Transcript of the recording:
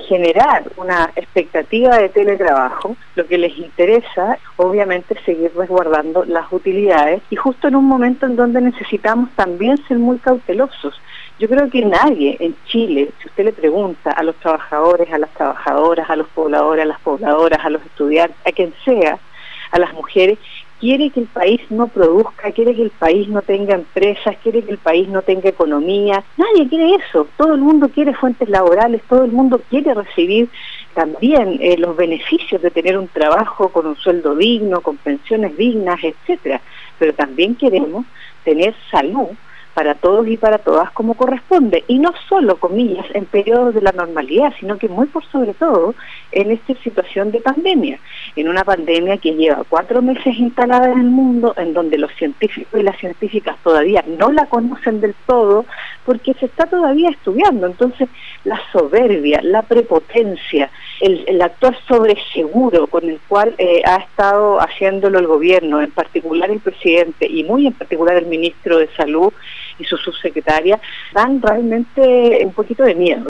generar una expectativa de teletrabajo, lo que les interesa, obviamente, es seguir resguardando las utilidades, y justo en un momento en donde necesitamos también ser muy cautelosos. Yo creo que nadie en Chile, si usted le pregunta a los trabajadores, a las trabajadoras, a los pobladores, a las pobladoras, a los estudiantes, a quien sea, a las mujeres, quiere que el país no produzca, quiere que el país no tenga empresas, quiere que el país no tenga economía. Nadie quiere eso. Todo el mundo quiere fuentes laborales, todo el mundo quiere recibir también los beneficios de tener un trabajo con un sueldo digno, con pensiones dignas, etcétera. Pero también queremos tener salud para todos y para todas como corresponde, y no solo, comillas, en periodos de la normalidad, sino que muy por sobre todo en esta situación de pandemia, en una pandemia que lleva 4 meses instalada en el mundo, en donde los científicos y las científicas todavía no la conocen del todo, porque se está todavía estudiando. Entonces, la soberbia, la prepotencia, el actuar sobreseguro con el cual ha estado haciéndolo el gobierno, en particular el presidente y muy en particular el ministro de Salud y su subsecretaria, dan realmente un poquito de miedo.